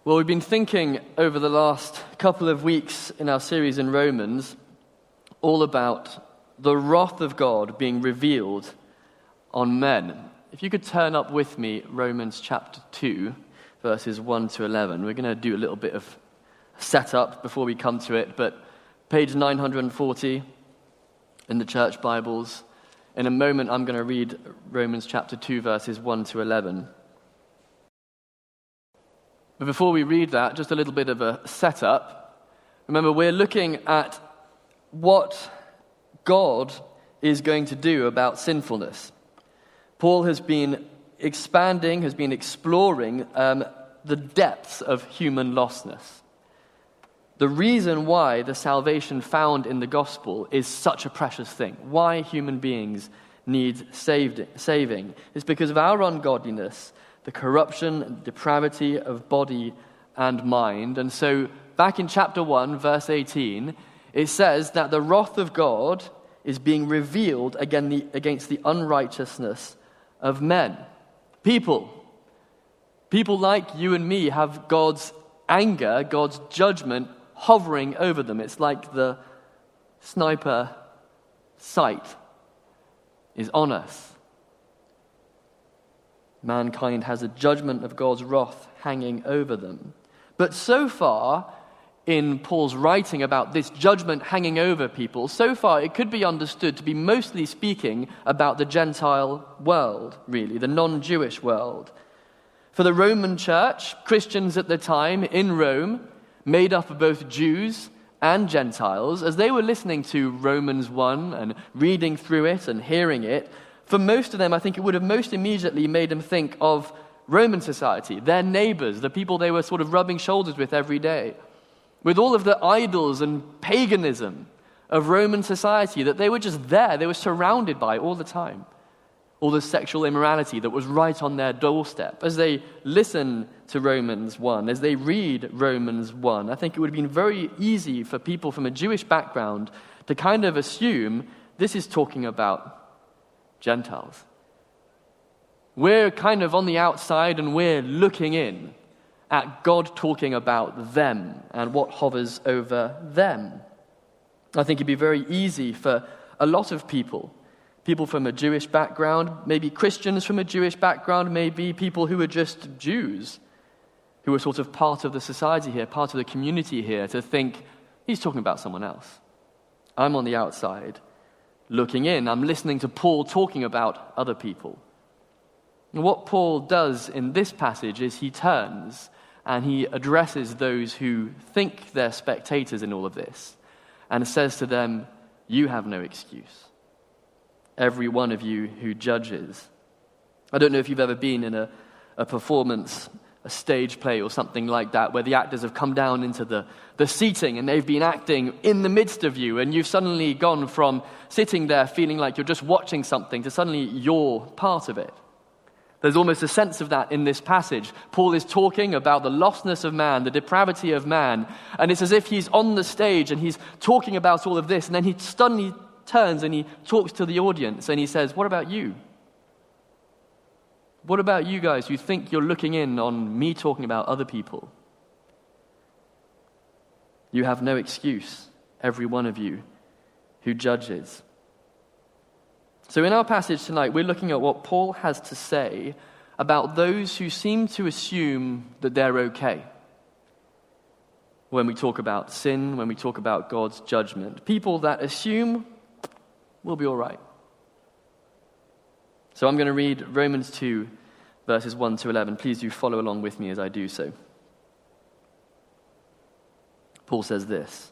Well, we've been thinking over the last couple of weeks in our series in Romans all about the wrath of God being revealed on men. If you could turn up with me Romans chapter 2, verses 1 to 11. We're going to do a little bit of setup before we come to it, but page 940 in the church Bibles. In a moment, I'm going to read Romans chapter 2, verses 1 to 11. But before we read that, just a little bit of a setup. Remember, we're looking at what God is going to do about sinfulness. Paul has been expanding, has been exploring the depths of human lostness. The reason why the salvation found in the gospel is such a precious thing, why human beings need saving, is because of our ungodliness, the corruption and depravity of body and mind. And so back in chapter 1, verse 18, it says that the wrath of God is being revealed against the unrighteousness of men. People like you and me have God's anger, God's judgment hovering over them. It's like the sniper sight is on us. Mankind has a judgment of God's wrath hanging over them. But so far, in Paul's writing about this judgment hanging over people, so far it could be understood to be mostly speaking about the Gentile world, really, the non-Jewish world. For the Roman church, Christians at the time in Rome, made up of both Jews and Gentiles, as they were listening to Romans 1 and reading through it and hearing it, for most of them, I think it would have most immediately made them think of Roman society, their neighbors, the people they were sort of rubbing shoulders with every day, with all of the idols and paganism of Roman society that they were just there, they were surrounded by all the time. All the sexual immorality that was right on their doorstep. As they listen to Romans 1, as they read Romans 1, I think it would have been very easy for people from a Jewish background to kind of assume this is talking about Gentiles. We're kind of on the outside and we're looking in at God talking about them and what hovers over them. I think it'd be very easy for a lot of people from a Jewish background, maybe Christians from a Jewish background, maybe people who are just Jews, who are sort of part of the society here, part of the community here, to think, he's talking about someone else. I'm on the outside, looking in. I'm listening to Paul talking about other people. And what Paul does in this passage is he turns and he addresses those who think they're spectators in all of this and says to them, you have no excuse. Every one of you who judges. I don't know if you've ever been in a performance, a stage play or something like that, where the actors have come down into the seating and they've been acting in the midst of you, and you've suddenly gone from sitting there feeling like you're just watching something to suddenly you're part of it. There's almost a sense of that in this passage. Paul is talking about the lostness of man, the depravity of man, and it's as if he's on the stage and he's talking about all of this, and then he suddenly turns and he talks to the audience and he says, what about you? What about you guys who think you're looking in on me talking about other people? You have no excuse, every one of you who judges. So in our passage tonight, we're looking at what Paul has to say about those who seem to assume that they're okay when we talk about sin, when we talk about God's judgment. People that assume we'll be all right. So I'm going to read Romans 2, verses 1 to 11. Please do follow along with me as I do so. Paul says this: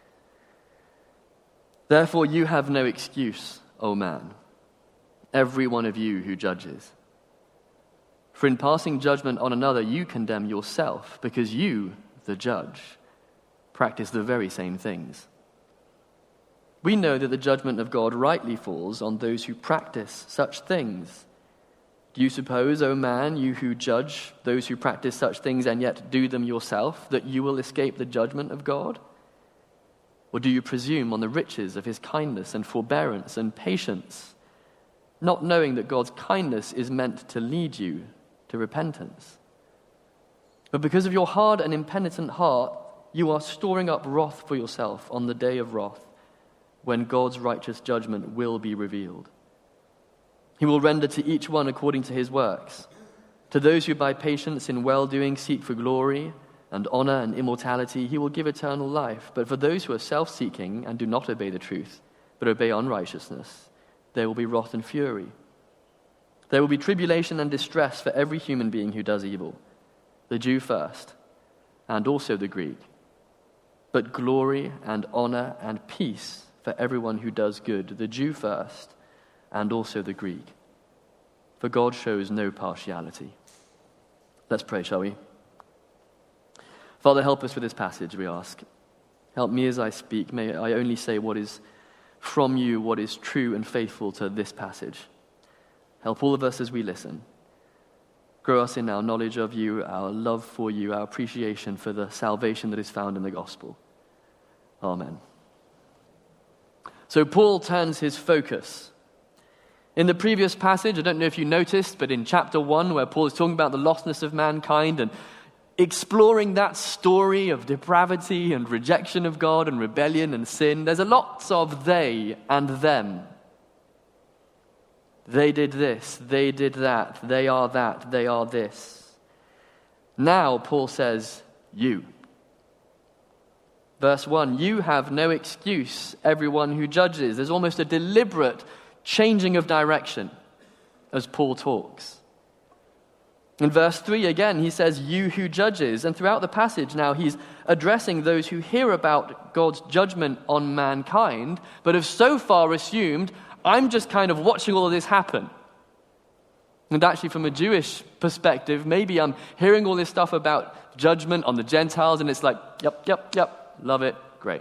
Therefore you have no excuse, O man, every one of you who judges. For in passing judgment on another, you condemn yourself, because you, the judge, practice the very same things. We know that the judgment of God rightly falls on those who practice such things. Do you suppose, O man, you who judge those who practice such things and yet do them yourself, that you will escape the judgment of God? Or do you presume on the riches of his kindness and forbearance and patience, not knowing that God's kindness is meant to lead you to repentance? But because of your hard and impenitent heart, you are storing up wrath for yourself on the day of wrath, when God's righteous judgment will be revealed. He will render to each one according to his works. To those who by patience in well-doing seek for glory and honor and immortality, he will give eternal life. But for those who are self-seeking and do not obey the truth, but obey unrighteousness, there will be wrath and fury. There will be tribulation and distress for every human being who does evil, the Jew first, and also the Greek. But glory and honor and peace for everyone who does good, the Jew first, and also the Greek. For God shows no partiality. Let's pray, shall we? Father, help us with this passage, we ask. Help me as I speak. May I only say what is from you, what is true and faithful to this passage. Help all of us as we listen. Grow us in our knowledge of you, our love for you, our appreciation for the salvation that is found in the gospel. Amen. So Paul turns his focus. In the previous passage, I don't know if you noticed, but in chapter 1, where Paul is talking about the lostness of mankind and exploring that story of depravity and rejection of God and rebellion and sin, there's a lot of they and them. They did this, they did that, they are this. Now, Paul says, you. Verse 1, you have no excuse, everyone who judges. There's almost a deliberate changing of direction as Paul talks. In verse 3 again, he says, you who judges. And throughout the passage now, he's addressing those who hear about God's judgment on mankind, but have so far assumed, I'm just kind of watching all of this happen. And actually, from a Jewish perspective, maybe I'm hearing all this stuff about judgment on the Gentiles, and it's like, yep, love it, great.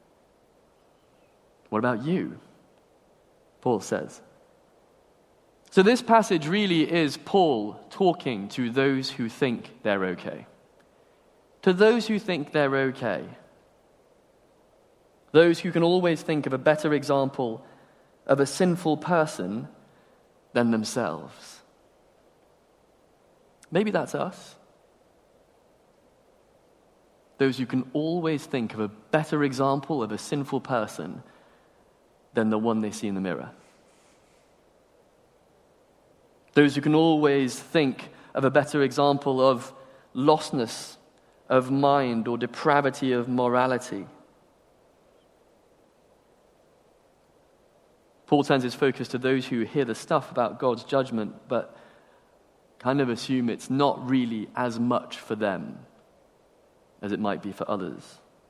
What about you? Paul says. So this passage really is Paul talking to those who think they're okay. To those who think they're okay. Those who can always think of a better example of a sinful person than themselves. Maybe that's us. Those who can always think of a better example of a sinful person than the one they see in the mirror. Those who can always think of a better example of lostness of mind or depravity of morality. Paul turns his focus to those who hear the stuff about God's judgment, but kind of assume it's not really as much for them as it might be for others.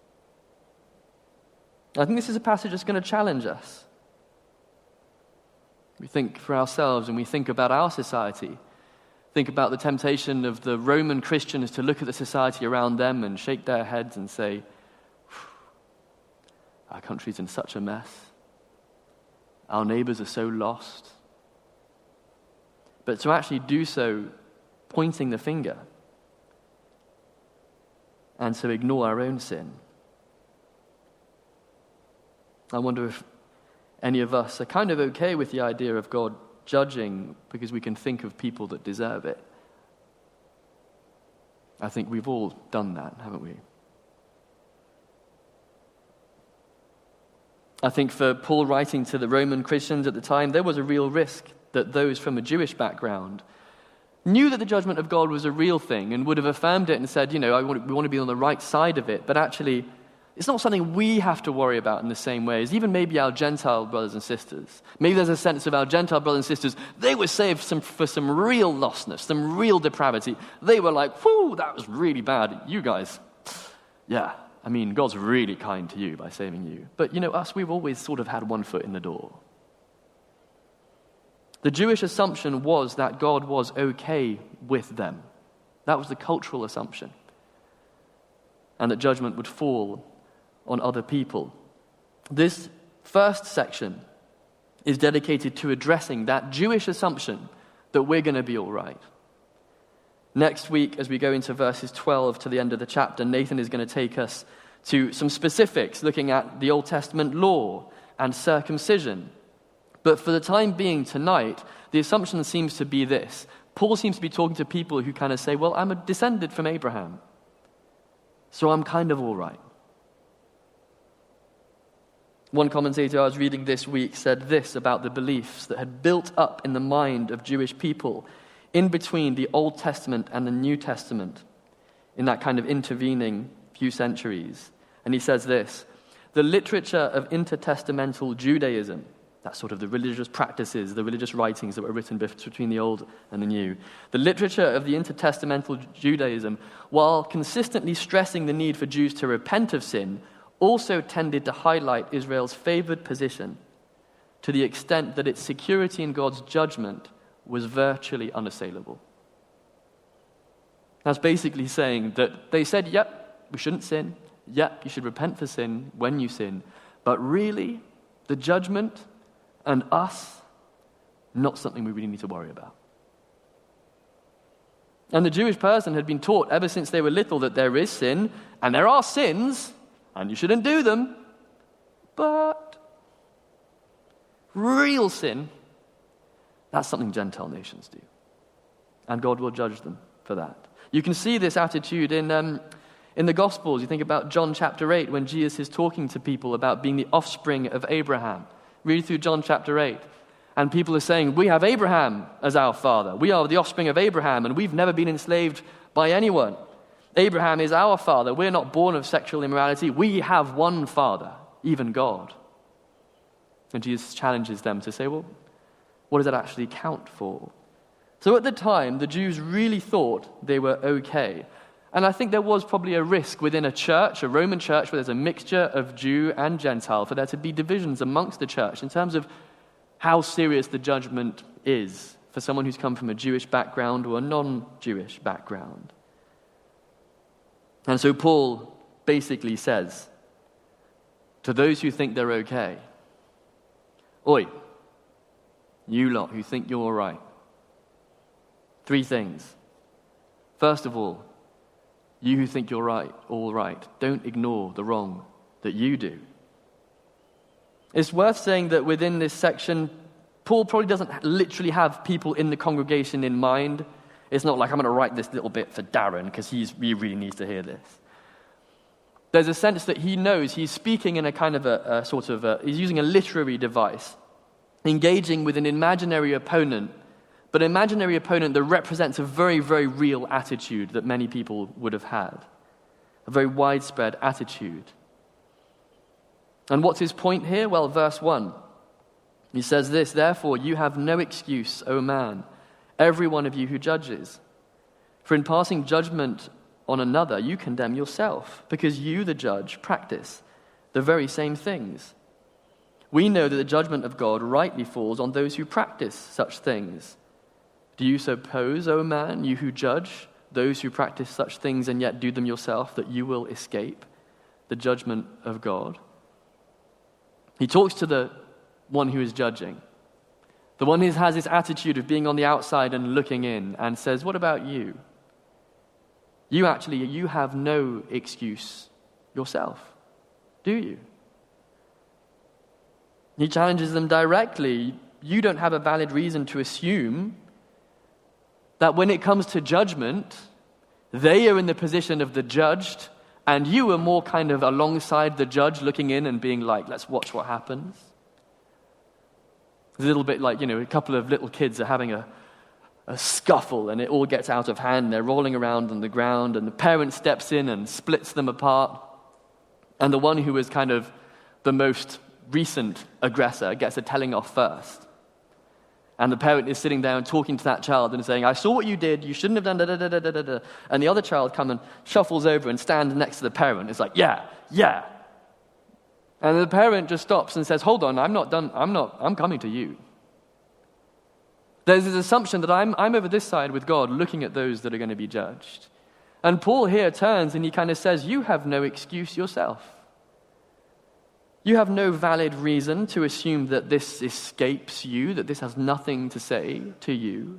I think this is a passage that's going to challenge us. We think for ourselves and we think about our society. Think about the temptation of the Roman Christians to look at the society around them and shake their heads and say, our country's in such a mess. Our neighbors are so lost. But to actually do so pointing the finger and to ignore our own sin. I wonder if any of us are kind of okay with the idea of God judging because we can think of people that deserve it. I think we've all done that, haven't we? I think for Paul writing to the Roman Christians at the time, there was a real risk that those from a Jewish background knew that the judgment of God was a real thing and would have affirmed it and said, we want to be on the right side of it, but actually it's not something we have to worry about in the same way as even maybe our Gentile brothers and sisters. Maybe there's a sense of our Gentile brothers and sisters, they were saved for some real lostness, some real depravity. They were like, whew, that was really bad. You guys, yeah, God's really kind to you by saving you. But us, we've always sort of had one foot in the door. The Jewish assumption was that God was okay with them. That was the cultural assumption. And that judgment would fall on other people. This first section is dedicated to addressing that Jewish assumption that we're going to be all right. Next week, as we go into verses 12 to the end of the chapter, Nathan is going to take us to some specifics, looking at the Old Testament law and circumcision. But for the time being tonight, the assumption seems to be this. Paul seems to be talking to people who kind of say, well, I'm a descendant from Abraham, so I'm kind of all right. One commentator I was reading this week said this about the beliefs that had built up in the mind of Jewish people in between the Old Testament and the New Testament, in that kind of intervening few centuries. And he says this: the literature of intertestamental Judaism, that's sort of the religious practices, the religious writings that were written between the Old and the New. The literature of the intertestamental Judaism, while consistently stressing the need for Jews to repent of sin, also tended to highlight Israel's favored position to the extent that its security in God's judgment was virtually unassailable. That's basically saying that they said, yep, we shouldn't sin. Yep, you should repent for sin when you sin. But really, the judgment and us, not something we really need to worry about. And the Jewish person had been taught ever since they were little that there is sin, and there are sins, and you shouldn't do them. But real sin, that's something Gentile nations do. And God will judge them for that. You can see this attitude in the Gospels. You think about John chapter 8, when Jesus is talking to people about being the offspring of Abraham. Read through John chapter 8. And people are saying, we have Abraham as our father. We are the offspring of Abraham, and we've never been enslaved by anyone. Abraham is our father. We're not born of sexual immorality. We have one father, even God. And Jesus challenges them to say, well, what does that actually count for? So at the time, the Jews really thought they were okay. And I think there was probably a risk within a church, a Roman church, where there's a mixture of Jew and Gentile, for there to be divisions amongst the church in terms of how serious the judgment is for someone who's come from a Jewish background or a non-Jewish background. And so Paul basically says to those who think they're okay, oi, you lot who think you're all right, 3 things. First of all, you who think you're right, all right, don't ignore the wrong that you do. It's worth saying that within this section, Paul probably doesn't literally have people in the congregation in mind. It's not like, I'm going to write this little bit for Darren because he really needs to hear this. There's a sense that he knows he's speaking in a kind of he's using a literary device, engaging with an imaginary opponent, but an imaginary opponent that represents a very, very real attitude that many people would have had, a very widespread attitude. And what's his point here? Well, verse 1. He says this: therefore you have no excuse, O man, every one of you who judges. For in passing judgment on another, you condemn yourself, because you, the judge, practice the very same things. We know that the judgment of God rightly falls on those who practice such things. Do you suppose, O man, you who judge those who practice such things and yet do them yourself, that you will escape the judgment of God? He talks to the one who is judging, the one who has this attitude of being on the outside and looking in, and says, what about you? You have no excuse yourself, do you? He challenges them directly. You don't have a valid reason to assume that when it comes to judgment, they are in the position of the judged, and you are more kind of alongside the judge looking in and being like, let's watch what happens. It's a little bit like, a couple of little kids are having a scuffle and it all gets out of hand. They're rolling around on the ground and the parent steps in and splits them apart. And the one who is kind of the most recent aggressor gets a telling off first. And the parent is sitting there and talking to that child and saying, I saw what you did, you shouldn't have done da-da-da-da-da-da. And the other child comes and shuffles over and stands next to the parent. It's like, yeah. And the parent just stops and says, hold on, I'm not done, I'm coming to you. There's this assumption that I'm over this side with God looking at those that are going to be judged. And Paul here turns and he kind of says, you have no excuse yourself. You have no valid reason to assume that this escapes you, that this has nothing to say to you.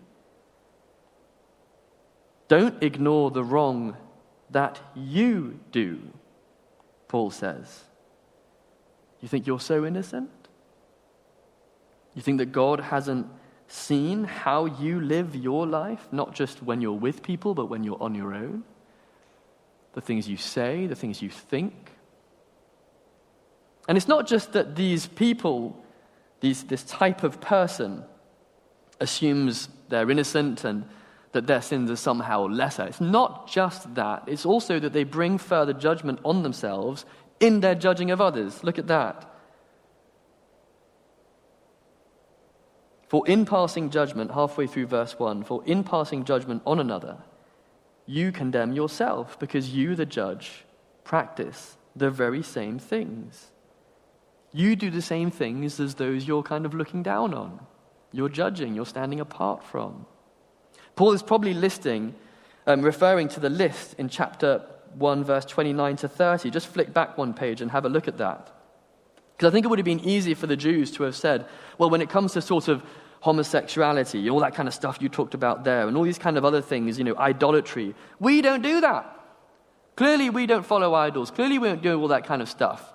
Don't ignore the wrong that you do, Paul says. You think you're so innocent? You think that God hasn't seen how you live your life, not just when you're with people, but when you're on your own? The things you say, the things you think. And it's not just that these people, this type of person, assumes they're innocent and that their sins are somehow lesser. It's not just that. It's also that they bring further judgment on themselves in their judging of others. Look at that. For in passing judgment, halfway through verse 1, for in passing judgment on another, you condemn yourself, because you, the judge, practice the very same things. You do the same things as those you're kind of looking down on. You're judging, you're standing apart from. Paul is probably referring to the list in chapter 1, verse 29 to 30. Just flick back one page and have a look at that. Because I think it would have been easy for the Jews to have said, well, when it comes to sort of homosexuality, all that kind of stuff you talked about there, and all these kind of other things, idolatry, we don't do that. Clearly we don't follow idols. Clearly we don't do all that kind of stuff.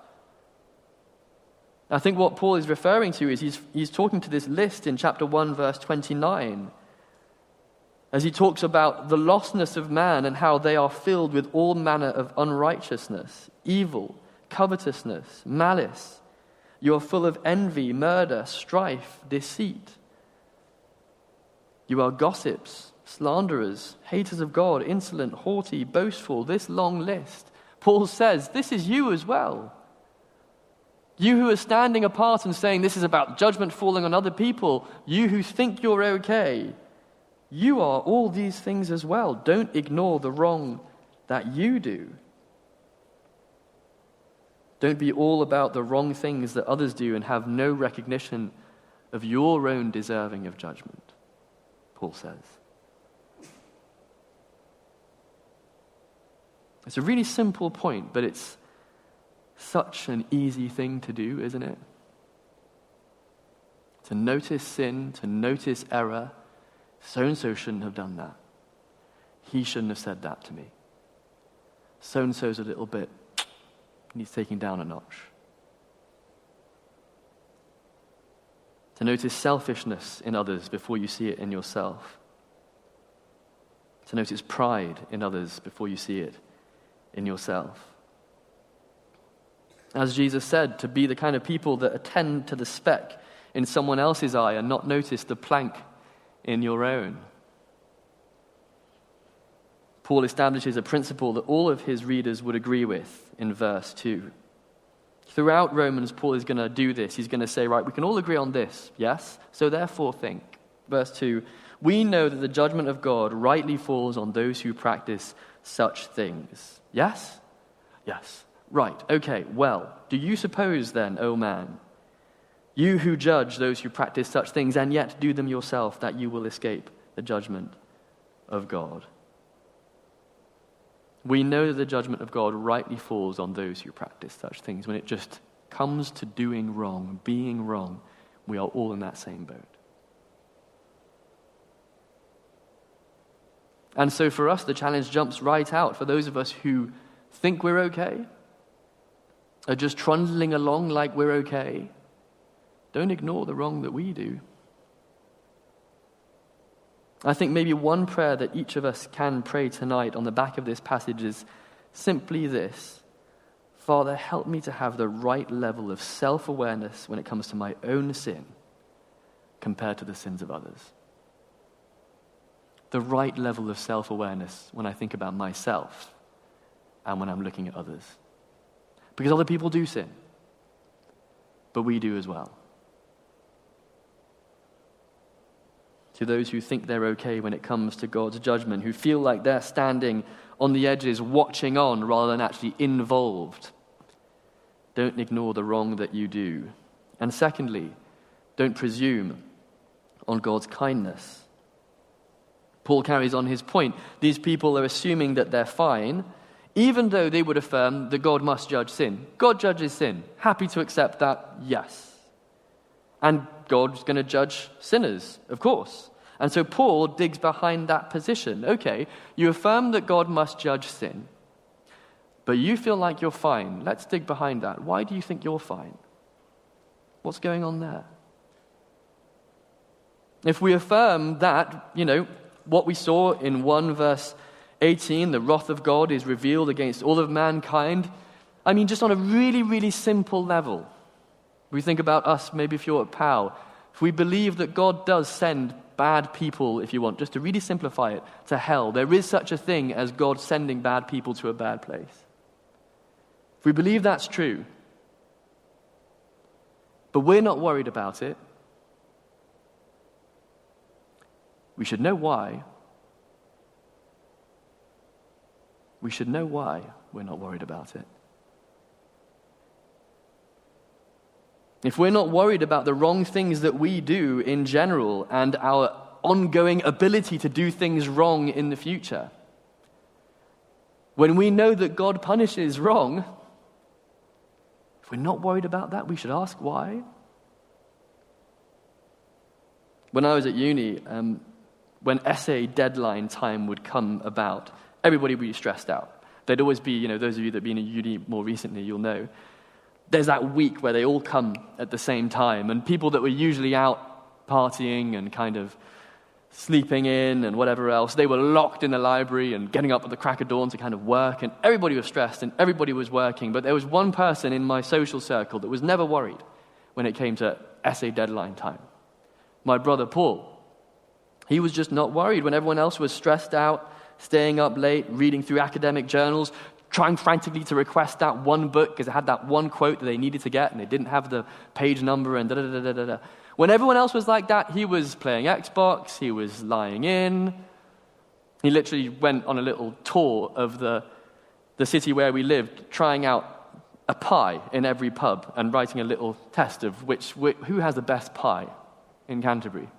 I think what Paul is referring to is he's talking to this list in chapter 1, verse 29, as he talks about the lostness of man and how they are filled with all manner of unrighteousness, evil, covetousness, malice. You are full of envy, murder, strife, deceit. You are gossips, slanderers, haters of God, insolent, haughty, boastful, this long list. Paul says, this is you as well. You who are standing apart and saying this is about judgment falling on other people, you who think you're okay, you are all these things as well. Don't ignore the wrong that you do. Don't be all about the wrong things that others do and have no recognition of your own deserving of judgment, Paul says. It's a really simple point, but it's such an easy thing to do, isn't it? To notice sin, to notice error. So-and-so shouldn't have done that. He shouldn't have said that to me. So-and-so's a little bit, needs taking down a notch. To notice selfishness in others before you see it in yourself. To notice pride in others before you see it in yourself. As Jesus said, to be the kind of people that attend to the speck in someone else's eye and not notice the plank in your own. Paul establishes a principle that all of his readers would agree with in verse 2. Throughout Romans, Paul is going to do this. He's going to say, right, we can all agree on this, yes? So therefore think. Verse 2, we know that the judgment of God rightly falls on those who practice such things. Yes? Yes. Right, okay, well, do you suppose then, O man, you who judge those who practice such things and yet do them yourself, that you will escape the judgment of God? We know that the judgment of God rightly falls on those who practice such things. When it just comes to doing wrong, being wrong, we are all in that same boat. And so for us, the challenge jumps right out. For those of us who think we're okay, are just trundling along like we're okay, don't ignore the wrong that we do. I think maybe one prayer that each of us can pray tonight on the back of this passage is simply this: Father, help me to have the right level of self-awareness when it comes to my own sin compared to the sins of others. The right level of self-awareness when I think about myself and when I'm looking at others. Because other people do sin, but we do as well. To those who think they're okay when it comes to God's judgment, who feel like they're standing on the edges watching on rather than actually involved, don't ignore the wrong that you do. And secondly, don't presume on God's kindness. Paul carries on his point. These people are assuming that they're fine, even though they would affirm that God must judge sin. God judges sin. Happy to accept that? Yes. And God's going to judge sinners, of course. And so Paul digs behind that position. Okay, you affirm that God must judge sin, but you feel like you're fine. Let's dig behind that. Why do you think you're fine? What's going on there? If we affirm that, what we saw in 1 verse 18, the wrath of God is revealed against all of mankind, just on a really, really simple level. We think about us, maybe if you're at POW, if we believe that God does send bad people, if you want, just to really simplify it, to hell, there is such a thing as God sending bad people to a bad place. If we believe that's true, but we're not worried about it, we should know why. We should know why we're not worried about it. If we're not worried about the wrong things that we do in general and our ongoing ability to do things wrong in the future, when we know that God punishes wrong, if we're not worried about that, we should ask why. When I was at uni, when essay deadline time would come about, everybody would be stressed out. There'd always be, those of you that have been in uni more recently, you'll know, there's that week where they all come at the same time, and people that were usually out partying and kind of sleeping in and whatever else, they were locked in the library and getting up at the crack of dawn to kind of work, and everybody was stressed and everybody was working. But there was one person in my social circle that was never worried when it came to essay deadline time. My brother Paul. He was just not worried when everyone else was stressed out, staying up late, reading through academic journals, trying frantically to request that one book because it had that one quote that they needed to get and they didn't have the page number and da-da-da-da-da-da. When everyone else was like that, he was playing Xbox, he was lying in. He literally went on a little tour of the city where we lived, trying out a pie in every pub and writing a little test of who has the best pie in Canterbury.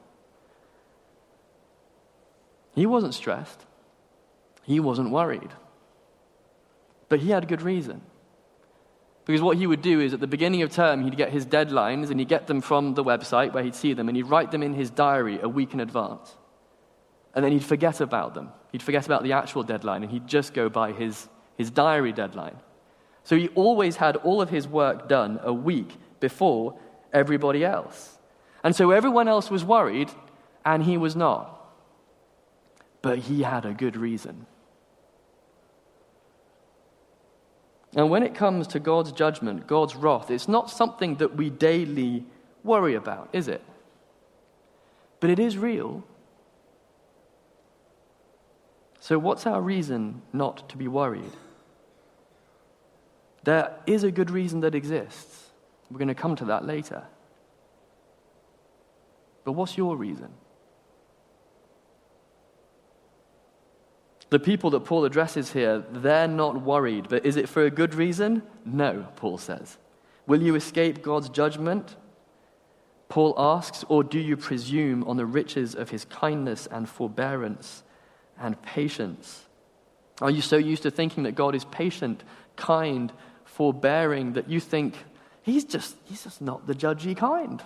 He wasn't stressed. He wasn't worried. But he had good reason. Because what he would do is at the beginning of term, he'd get his deadlines and he'd get them from the website where he'd see them and he'd write them in his diary a week in advance. And then he'd forget about them. He'd forget about the actual deadline and he'd just go by his diary deadline. So he always had all of his work done a week before everybody else. And so everyone else was worried and he was not. But he had a good reason. And when it comes to God's judgment, God's wrath, it's not something that we daily worry about, is it? But it is real. So what's our reason not to be worried? There is a good reason that exists. We're going to come to that later. But what's your reason? The people that Paul addresses here, they're not worried. But is it for a good reason? No, Paul says. Will you escape God's judgment? Paul asks, or do you presume on the riches of his kindness and forbearance and patience? Are you so used to thinking that God is patient, kind, forbearing, that you think he's just not the judgy kind?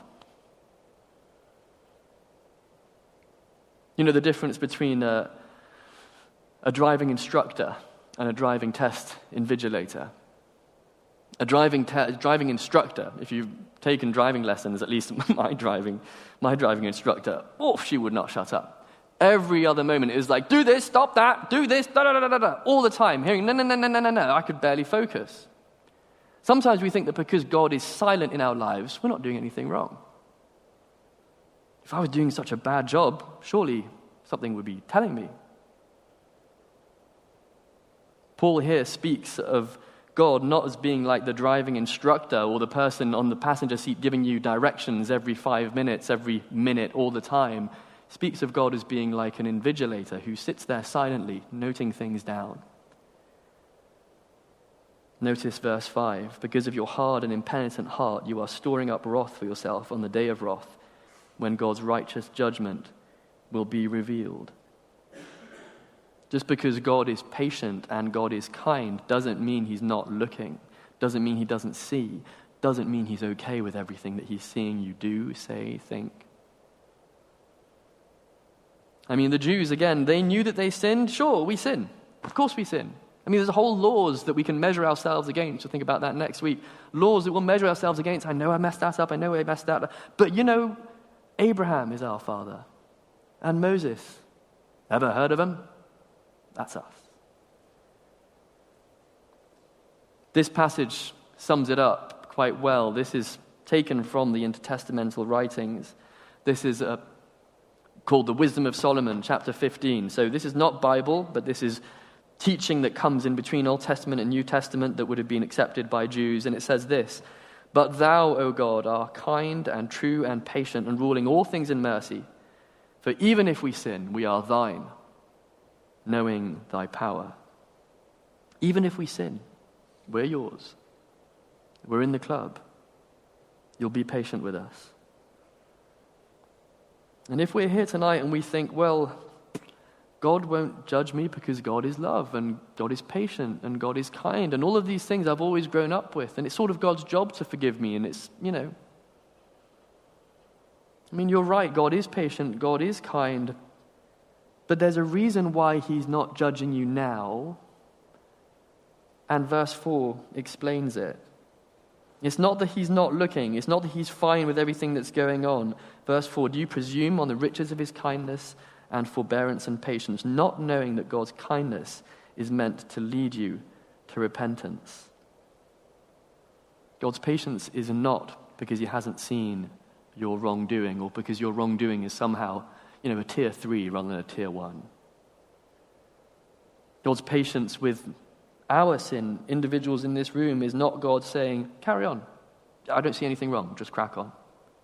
You know the difference between a driving instructor and a driving test invigilator. A driving instructor, if you've taken driving lessons, at least my driving instructor, she would not shut up. Every other moment it was like, do this, stop that, do this, da-da-da-da-da, all the time, hearing no, I could barely focus. Sometimes we think that because God is silent in our lives, we're not doing anything wrong. If I was doing such a bad job, surely something would be telling me. Paul here speaks of God not as being like the driving instructor or the person on the passenger seat giving you directions every 5 minutes, every minute, all the time. He speaks of God as being like an invigilator who sits there silently, noting things down. Notice verse 5. Because of your hard and impenitent heart, you are storing up wrath for yourself on the day of wrath, when God's righteous judgment will be revealed. Just because God is patient and God is kind doesn't mean he's not looking, doesn't mean he doesn't see, doesn't mean he's okay with everything that he's seeing you do, say, think. I mean, the Jews, again, they knew that they sinned. Sure, we sin. Of course we sin. I mean, there's whole laws that we can measure ourselves against. We'll think about that next week. Laws that we'll measure ourselves against. I know I messed that up. I know I messed that up. But, Abraham is our father. And Moses. Ever heard of him? That's us. This passage sums it up quite well. This is taken from the intertestamental writings. This is called the Wisdom of Solomon, chapter 15. So this is not Bible, but this is teaching that comes in between Old Testament and New Testament that would have been accepted by Jews. And it says this: "But thou, O God, art kind and true and patient, and ruling all things in mercy. For even if we sin, we are thine, knowing thy power." Even if we sin, we're yours. We're in the club. You'll be patient with us. And if we're here tonight and we think, well, God won't judge me because God is love and God is patient and God is kind and all of these things I've always grown up with, and it's sort of God's job to forgive me, and it's, I mean, you're right, God is patient, God is kind, but there's a reason why he's not judging you now, and verse 4 explains it. It's not that he's not looking, it's not that he's fine with everything that's going on. Verse 4, "Do you presume on the riches of his kindness and forbearance and patience, not knowing that God's kindness is meant to lead you to repentance?" God's patience is not because he hasn't seen your wrongdoing or because your wrongdoing is somehow, a tier 3 rather than a tier 1. God's patience with our sin, individuals in this room, is not God saying, "Carry on. I don't see anything wrong. Just crack on."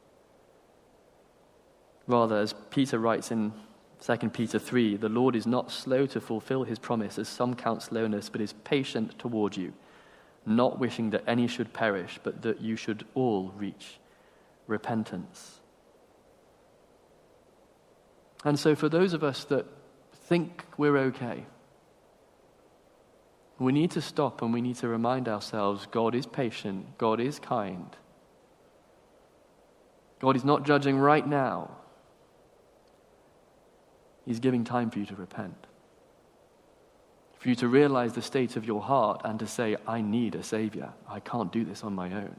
Rather, as Peter writes in 2 Peter 3, "The Lord is not slow to fulfill his promise, as some count slowness, but is patient toward you, not wishing that any should perish, but that you should all reach repentance." And so for those of us that think we're okay, we need to stop and we need to remind ourselves God is patient, God is kind. God is not judging right now. He's giving time for you to repent, for you to realize the state of your heart and to say, "I need a Savior. I can't do this on my own."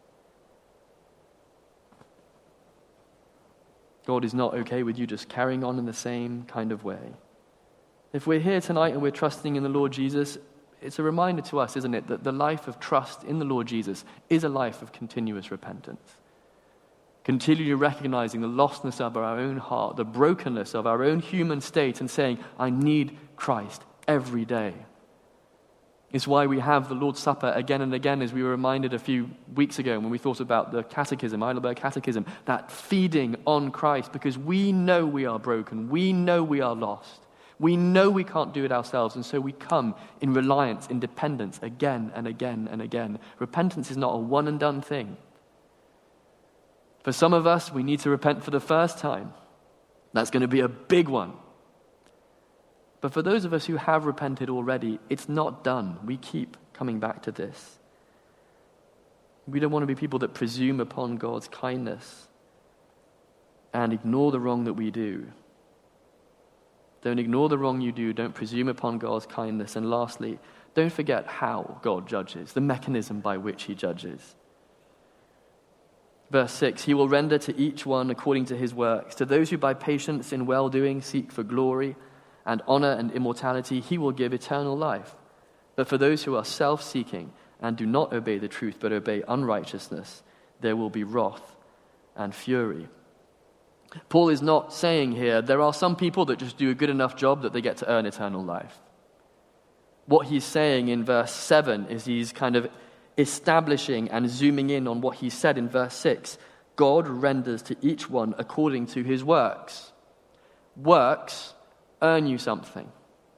God is not okay with you just carrying on in the same kind of way. If we're here tonight and we're trusting in the Lord Jesus, it's a reminder to us, isn't it, that the life of trust in the Lord Jesus is a life of continuous repentance. Continually recognizing the lostness of our own heart, the brokenness of our own human state, and saying, "I need Christ every day." It's why we have the Lord's Supper again and again, as we were reminded a few weeks ago when we thought about the Catechism, Heidelberg Catechism, that feeding on Christ, because we know we are broken, we know we are lost. We know we can't do it ourselves, and so we come in reliance, in dependence, again and again and again. Repentance is not a one-and-done thing. For some of us, we need to repent for the first time. That's going to be a big one. But for those of us who have repented already, it's not done. We keep coming back to this. We don't want to be people that presume upon God's kindness and ignore the wrong that we do. Don't ignore the wrong you do. Don't presume upon God's kindness. And lastly, don't forget how God judges, the mechanism by which he judges. Verse 6, "He will render to each one according to his works. To those who by patience in well-doing seek for glory and honor and immortality, he will give eternal life. But for those who are self-seeking and do not obey the truth but obey unrighteousness, there will be wrath and fury." Paul is not saying here, there are some people that just do a good enough job that they get to earn eternal life. What he's saying in verse 7 is he's kind of establishing and zooming in on what he said in verse 6. God renders to each one according to his works. Works earn you something.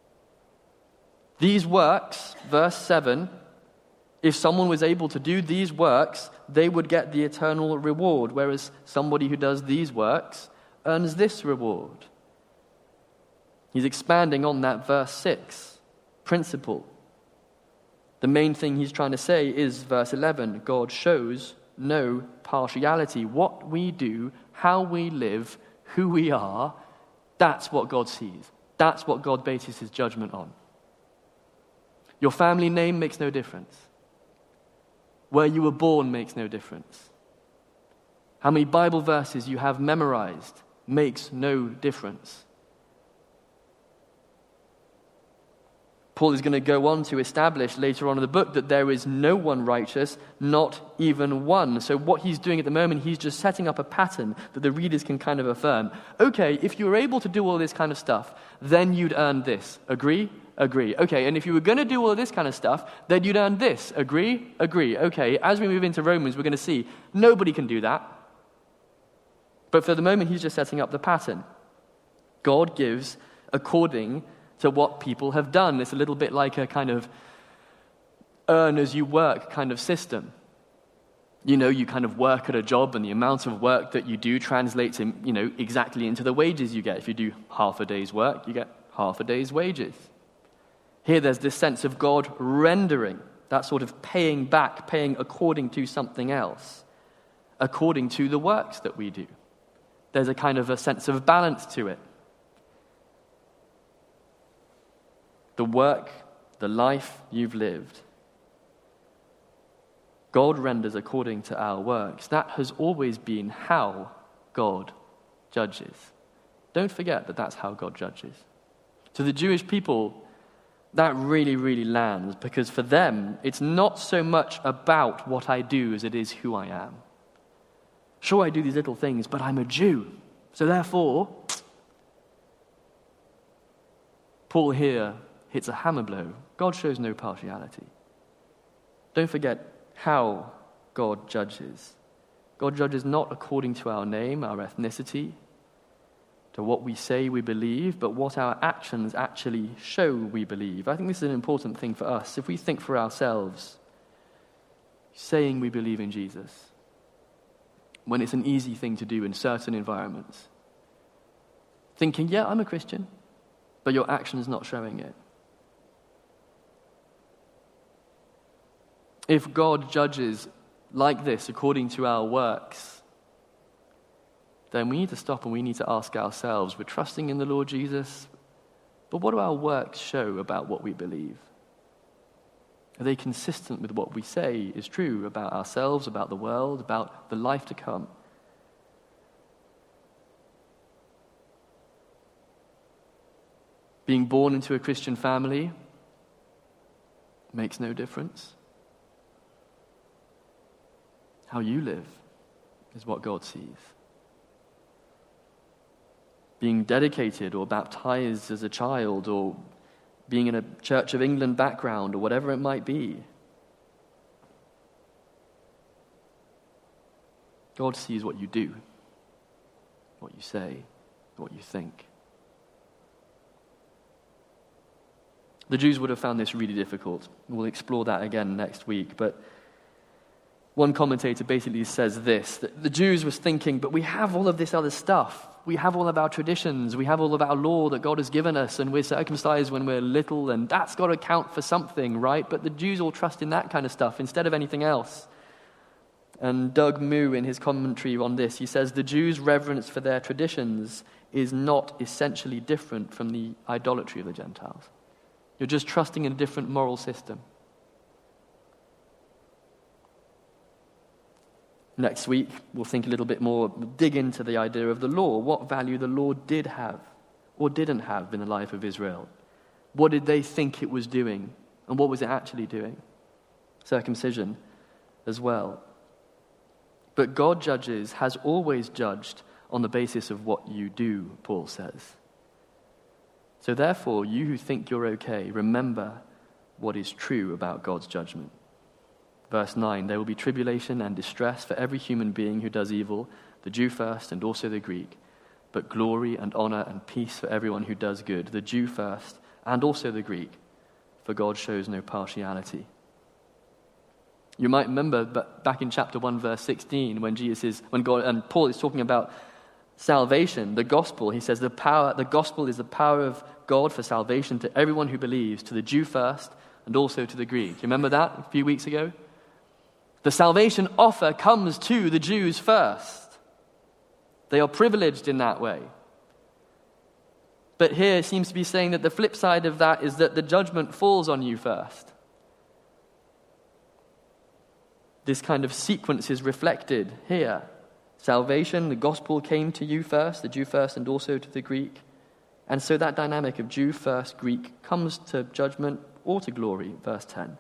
These works, verse 7, if someone was able to do these works, they would get the eternal reward, whereas somebody who does these works earns this reward. He's expanding on that verse 6 principle. The main thing he's trying to say is verse 11, God shows no partiality. What we do, how we live, who we are, that's what God sees. That's what God bases his judgment on. Your family name makes no difference. Where you were born makes no difference. how many Bible verses you have memorized makes no difference. Paul is going to go on to establish later on in the book that there is no one righteous, not even one. So what he's doing at the moment, he's just setting up a pattern that the readers can kind of affirm. Okay, if you were able to do all this kind of stuff, then you'd earn this. Agree? Agree. Okay, and if you were going to do all of this kind of stuff, then you'd earn this. Agree? Agree. Okay, as we move into Romans, we're going to see nobody can do that. But for the moment, he's just setting up the pattern. God gives according to what people have done. It's a little bit like a kind of earn as you work kind of system. You know, you kind of work at a job and the amount of work that you do translates exactly into the wages you get. If you do half a day's work, you get half a day's wages. Here there's this sense of God rendering, that sort of paying back, paying according to something else, according to the works that we do. There's a kind of a sense of balance to it. The work, the life you've lived, God renders according to our works. That has always been how God judges. Don't forget that that's how God judges. To the Jewish people, that really, really lands, because for them, it's not so much about what I do as it is who I am. Sure, I do these little things, but I'm a Jew. So therefore, Paul here hits a hammer blow. God shows no partiality. Don't forget how God judges. God judges not according to our name, our ethnicity, to what we say we believe, but what our actions actually show we believe. I think this is an important thing for us. If we think for ourselves, saying we believe in Jesus, when it's an easy thing to do in certain environments, thinking, yeah, I'm a Christian, but your action is not showing it. If God judges like this according to our works, then we need to stop and we need to ask ourselves, we're trusting in the Lord Jesus, but what do our works show about what we believe? Are they consistent with what we say is true about ourselves, about the world, about the life to come? Being born into a Christian family makes no difference. How you live is what God sees. Being dedicated or baptized as a child, or being in a Church of England background, or whatever it might be, God sees what you do, what you say, what you think. The Jews would have found this really difficult. We'll explore that again next week, but one commentator basically says this, that the Jews was thinking, but we have all of this other stuff. We have all of our traditions. We have all of our law that God has given us, and we're circumcised when we're little, and that's got to count for something, right? But the Jews all trust in that kind of stuff instead of anything else. And Doug Moo, in his commentary on this, he says, the Jews' reverence for their traditions is not essentially different from the idolatry of the Gentiles. You're just trusting in a different moral system. Next week, we'll think a little bit more, dig into the idea of the law, what value the law did have or didn't have in the life of Israel. What did they think it was doing, and what was it actually doing? Circumcision as well. But God judges, has always judged on the basis of what you do, Paul says. So therefore, you who think you're okay, remember what is true about God's judgment. Verse 9, there will be tribulation and distress for every human being who does evil, the Jew first and also the Greek, but glory and honor and peace for everyone who does good, the Jew first and also the Greek, for God shows no partiality. You might remember back in chapter 1, verse 16, when God and Paul is talking about salvation, the gospel. He says the gospel is the power of God for salvation to everyone who believes, to the Jew first and also to the Greek. You remember that a few weeks ago? The salvation offer comes to the Jews first. They are privileged in that way. But here it seems to be saying that the flip side of that is that the judgment falls on you first. This kind of sequence is reflected here. Salvation, the gospel came to you first, the Jew first, and also to the Greek. And so that dynamic of Jew first, Greek, comes to judgment or to glory, verse 10.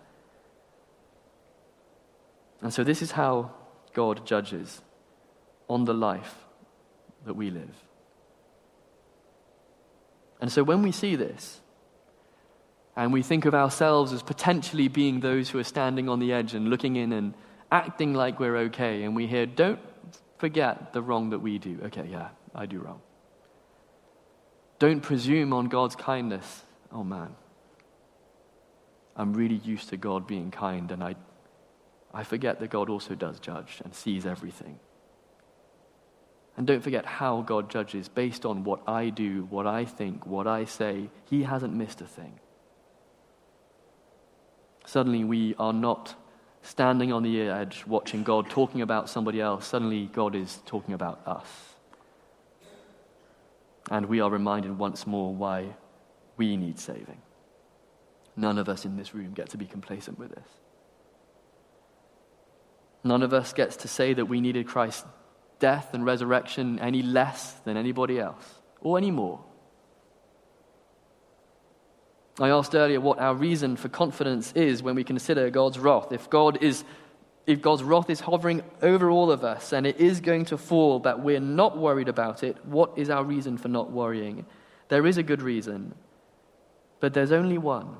And so this is how God judges on the life that we live. And so when we see this, and we think of ourselves as potentially being those who are standing on the edge and looking in and acting like we're okay, and we hear, don't forget the wrong that we do. Okay, yeah, I do wrong. Don't presume on God's kindness. Oh man, I'm really used to God being kind, and I forget that God also does judge and sees everything. And don't forget how God judges based on what I do, what I think, what I say. He hasn't missed a thing. Suddenly we are not standing on the edge watching God talking about somebody else. Suddenly God is talking about us. And we are reminded once more why we need saving. None of us in this room get to be complacent with this. None of us gets to say that we needed Christ's death and resurrection any less than anybody else, or any more. I asked earlier what our reason for confidence is when we consider God's wrath. If God's wrath is hovering over all of us and it is going to fall, but we're not worried about it, what is our reason for not worrying? There is a good reason, but there's only one.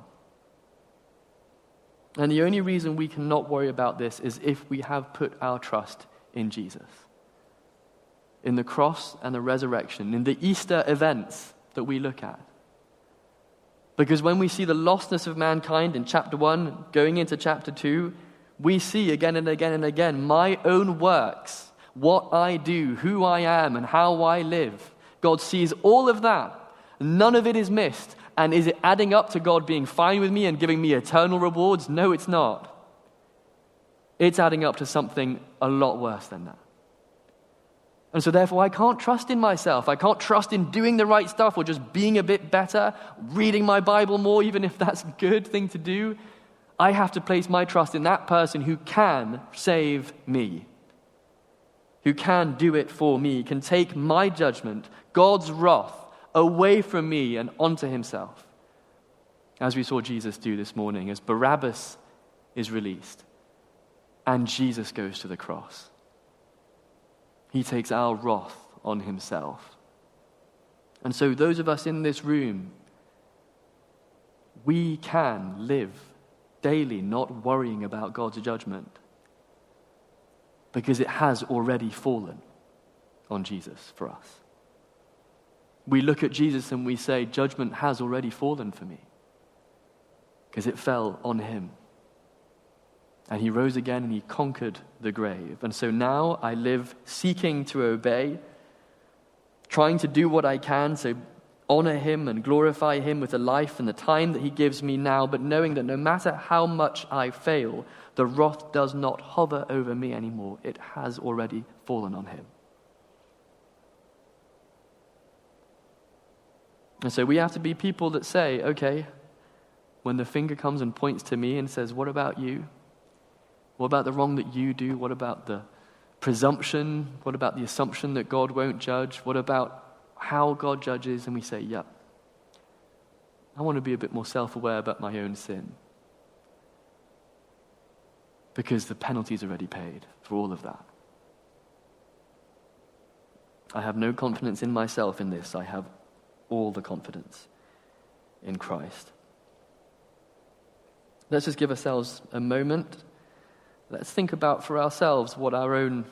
And the only reason we cannot worry about this is if we have put our trust in Jesus, in the cross and the resurrection, in the Easter events that we look at. Because when we see the lostness of mankind in chapter 1, going into chapter 2, we see again and again and again my own works, what I do, who I am, and how I live. God sees all of that. None of it is missed. And is it adding up to God being fine with me and giving me eternal rewards? No, it's not. It's adding up to something a lot worse than that. And so therefore I can't trust in myself. I can't trust in doing the right stuff or just being a bit better, reading my Bible more, even if that's a good thing to do. I have to place my trust in that person who can save me, who can do it for me, can take my judgment, God's wrath, away from me and onto himself. As we saw Jesus do this morning, as Barabbas is released and Jesus goes to the cross. He takes our wrath on himself. And so those of us in this room, we can live daily not worrying about God's judgment because it has already fallen on Jesus for us. We look at Jesus and we say, judgment has already fallen for me because it fell on him. And he rose again and he conquered the grave. And so now I live seeking to obey, trying to do what I can to honor him and glorify him with the life and the time that he gives me now, but knowing that no matter how much I fail, the wrath does not hover over me anymore. It has already fallen on him. And so we have to be people that say, okay, when the finger comes and points to me and says, what about you? What about the wrong that you do? What about the presumption? What about the assumption that God won't judge? What about how God judges? And we say, yep, I want to be a bit more self-aware about my own sin. Because the penalty's already paid for all of that. I have no confidence in myself in this. I have all the confidence in Christ. Let's just give ourselves a moment. Let's think about for ourselves what our own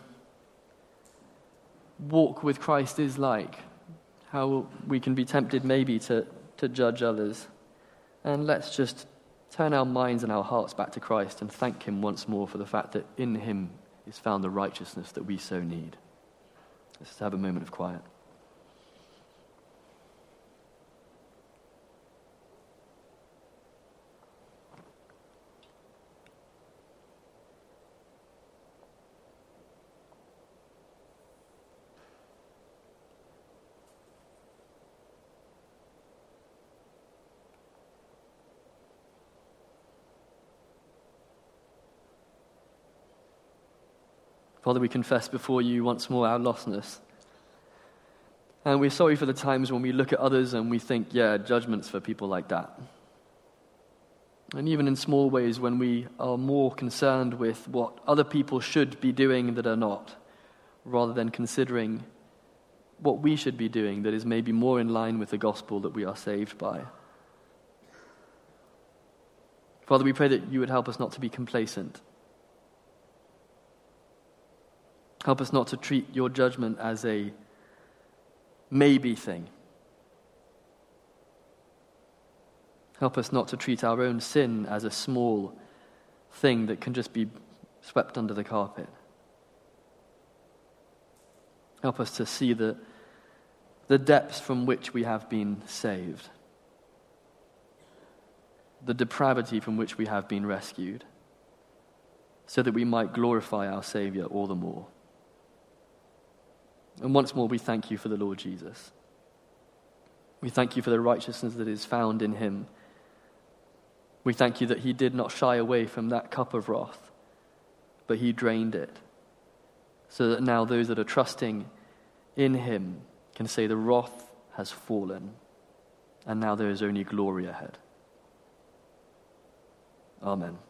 walk with Christ is like, how we can be tempted maybe to judge others. And let's just turn our minds and our hearts back to Christ and thank him once more for the fact that in him is found the righteousness that we so need. Let's just have a moment of quiet. Father, we confess before you once more our lostness. And we're sorry for the times when we look at others and we think, yeah, judgment's for people like that. And even in small ways when we are more concerned with what other people should be doing that are not, rather than considering what we should be doing that is maybe more in line with the gospel that we are saved by. Father, we pray that you would help us not to be complacent. Help us not to treat your judgment as a maybe thing. Help us not to treat our own sin as a small thing that can just be swept under the carpet. Help us to see the depths from which we have been saved, the depravity from which we have been rescued, so that we might glorify our Savior all the more. And once more, we thank you for the Lord Jesus. We thank you for the righteousness that is found in him. We thank you that he did not shy away from that cup of wrath, but he drained it, so that now those that are trusting in him can say the wrath has fallen, and now there is only glory ahead. Amen.